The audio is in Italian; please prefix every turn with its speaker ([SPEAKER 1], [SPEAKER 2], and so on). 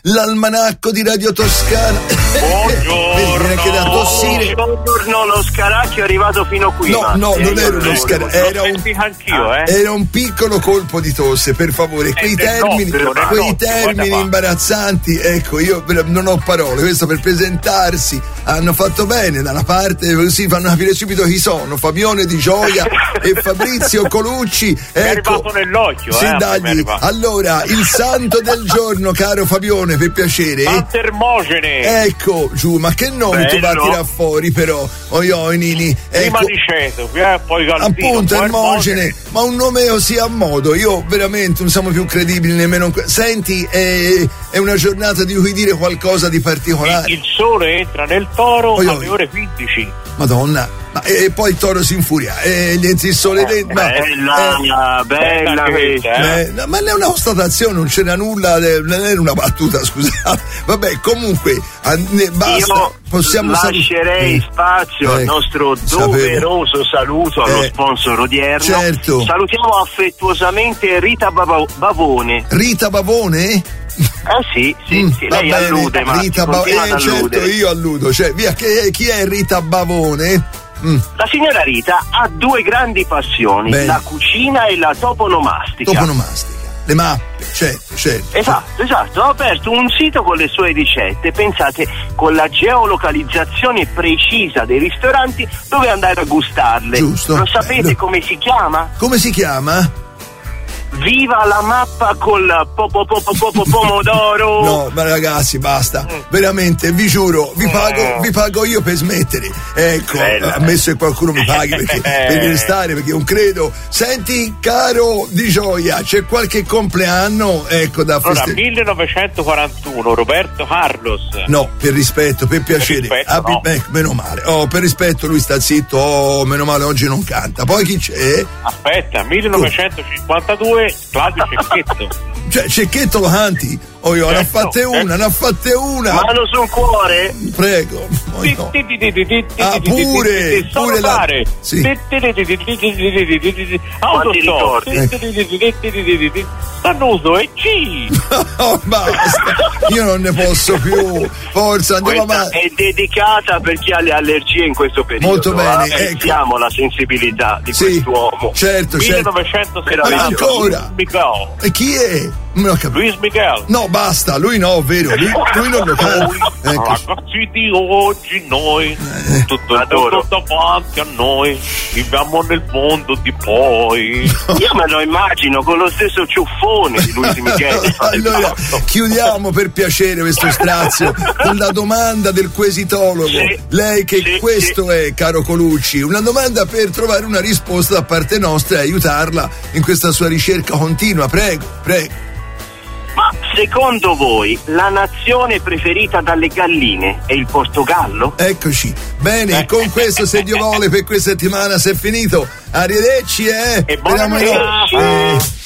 [SPEAKER 1] l'almanacco di Radio Toscana.
[SPEAKER 2] Buongiorno.
[SPEAKER 1] Che da tossire.
[SPEAKER 3] Buongiorno, lo scaracchio è arrivato fino qui.
[SPEAKER 1] No, non era uno scaracchio, era un piccolo colpo di tosse, per favore. Quei termini imbarazzanti, ecco, io non ho parole. Questo per presentarsi hanno fatto bene da una parte, così fanno capire subito chi sono. Fabione Di Gioia e Fabrizio Colucci. Ecco.
[SPEAKER 2] È arrivato nell'occhio,
[SPEAKER 1] sì, dagli. Allora, il santo del giorno, caro Fabione, per piacere.
[SPEAKER 2] Termogene.
[SPEAKER 1] Ecco, giù, ma che nome
[SPEAKER 3] bello.
[SPEAKER 1] tu vai a tirare fuori, però? Nini.
[SPEAKER 2] Prima
[SPEAKER 1] Ecco.
[SPEAKER 2] di Ceto, poi Galtino.
[SPEAKER 1] Appunto, Ermogene, ma un nome così a modo, io veramente non siamo più credibili nemmeno. Senti, è una giornata di cui dire qualcosa di particolare.
[SPEAKER 2] Il sole entra nel Toro alle ore 15.
[SPEAKER 1] Madonna, e poi il Toro si infuria, gli entra il sole dentro.
[SPEAKER 3] Bella questa.
[SPEAKER 1] Ma non è una constatazione, non c'era nulla, non era una battuta, scusate. Vabbè, comunque, basta.
[SPEAKER 3] Io
[SPEAKER 1] possiamo
[SPEAKER 3] lascerei spazio al nostro doveroso saluto allo sponsor odierno.
[SPEAKER 1] Certo.
[SPEAKER 3] Salutiamo affettuosamente Rita Bavone.
[SPEAKER 1] Rita Bavone?
[SPEAKER 3] Sì, lei allude, ma
[SPEAKER 1] Rita Bavone, certo, io alludo, cioè, via, chi è Rita Bavone?
[SPEAKER 3] La signora Rita ha due grandi passioni, la cucina e la toponomastica.
[SPEAKER 1] Le mappe, certo.
[SPEAKER 3] Esatto, ha aperto un sito con le sue ricette, pensate, con la geolocalizzazione precisa dei ristoranti dove andare a gustarle.
[SPEAKER 1] Giusto.
[SPEAKER 3] Lo sapete come si chiama?
[SPEAKER 1] Come si chiama?
[SPEAKER 3] Viva la mappa col pomodoro.
[SPEAKER 1] No, ma ragazzi, basta, veramente, vi giuro, vi pago io per smettere. Ecco, ammesso che qualcuno mi paghi perché per restare, perché non credo. Senti, caro Di Gioia, c'è qualche compleanno, ecco, da festeggiare?
[SPEAKER 2] 1941, Roberto Carlos.
[SPEAKER 1] No, per rispetto, per piacere.
[SPEAKER 2] No.
[SPEAKER 1] Meno male. Per rispetto lui sta zitto, meno male oggi non canta. Poi chi c'è?
[SPEAKER 2] Aspetta, 1952, Claudio Cecchetto.
[SPEAKER 1] Cioè, Cecchetto lo canti? Ne ha fatte una.
[SPEAKER 3] Mano sul cuore.
[SPEAKER 1] Prego. Pure la... Sì.
[SPEAKER 2] Autostop. Dannoso e
[SPEAKER 1] Basta. Io non ne posso più. Forza, andiamo avanti.
[SPEAKER 3] È dedicata per chi ha le allergie in questo periodo.
[SPEAKER 1] Molto bene.
[SPEAKER 3] Apprezziamo la sensibilità di quest'uomo.
[SPEAKER 1] Certo.
[SPEAKER 2] 1970.
[SPEAKER 1] Ancora. E chi è?
[SPEAKER 2] Luis Miguel.
[SPEAKER 1] No, basta, lui no, vero? Lui non lo canta.
[SPEAKER 2] Ragazzi di oggi noi, tutto il mondo davanti a noi, viviamo nel mondo di poi.
[SPEAKER 3] Io me lo immagino con lo stesso ciuffone di Luis Miguel.
[SPEAKER 1] Allora, chiudiamo per piacere questo strazio con la domanda del quesitologo. Lei che questo è, caro Colucci, una domanda per trovare una risposta da parte nostra e aiutarla in questa sua ricerca continua. Prego.
[SPEAKER 3] Ma secondo voi la nazione preferita dalle galline è il Portogallo?
[SPEAKER 1] Eccoci. Bene, con questo, se Dio vuole, per questa settimana si è finito. Arrivederci,
[SPEAKER 2] E buona